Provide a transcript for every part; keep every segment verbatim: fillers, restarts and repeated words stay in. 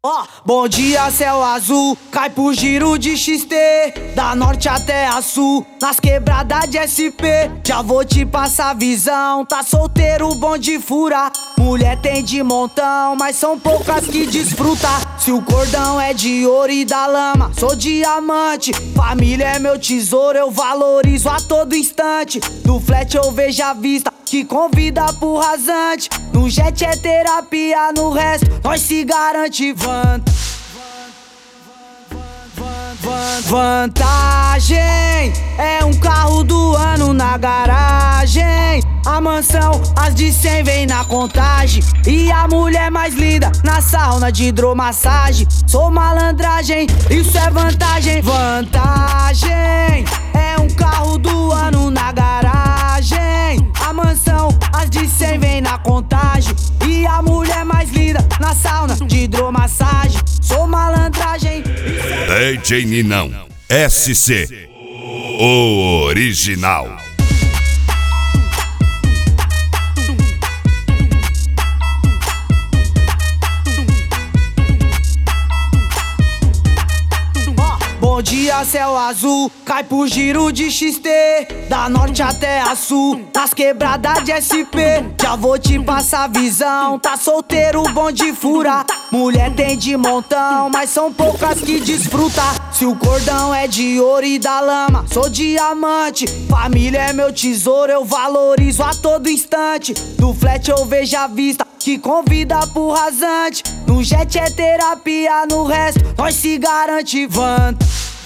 Ó, oh, bom dia, céu azul, cai pro giro de X T, da norte até a sul, nas quebradas de S P. Já vou te passar a visão, tá solteiro, bom de fura. Mulher tem de montão, mas são poucas que desfruta. Se o cordão é de ouro e da lama, sou diamante. Família é meu tesouro, eu valorizo a todo instante. No flat eu vejo a vista que convida pro rasante. No jet é terapia, no resto nós se garante. Van... Vantagem é um carro do ano na garagem. A mansão, as de cem vem na contagem. E a mulher mais linda na sauna de hidromassagem. Sou malandragem, isso é vantagem. Vantagem é um carro do ano na garagem. A mansão, as de cem vem na contagem. E a mulher mais linda na sauna de hidromassagem. Sou malandragem. D J Ninão, S C, o original. Bom dia, céu azul, cai pro giro de X T, da norte até a sul, nas quebradas de S P. Já vou te passar a visão, tá solteiro, bom de fura. Mulher tem de montão, mas são poucas que desfruta. Se o cordão é de ouro e da lama, sou diamante. Família é meu tesouro, eu valorizo a todo instante. No flat eu vejo a vista que convida pro rasante. No jet é terapia, no resto nós se garante. Van...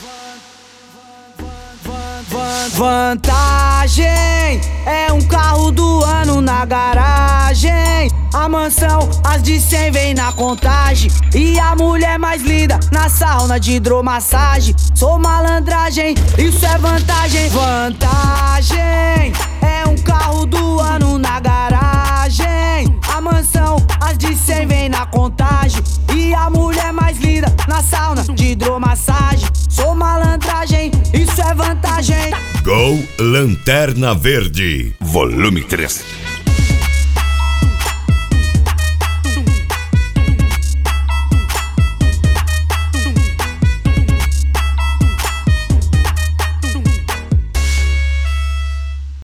Vantagem é um carro do ano na garagem. A mansão, as de cem vem na contagem. E a mulher mais linda na sauna de hidromassagem. Sou malandragem, isso é vantagem. Vantagem é um carro do ano na garagem. A mansão, as de cem vem na contagem. E a mulher mais linda na sauna de hidromassagem. Sou malandragem, isso é vantagem. Gol Lanterna Verde, volume três.